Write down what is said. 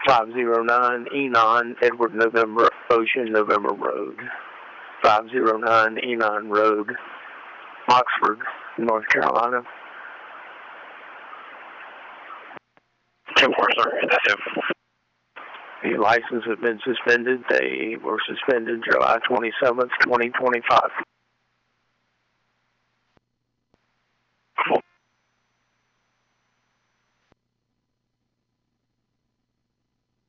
509 Enon, Edward November, Ocean November Road. 509 Enon Road, Oxford, North Carolina. 10-4, sir. That's The license has been suspended. They were suspended July 27th, 2025.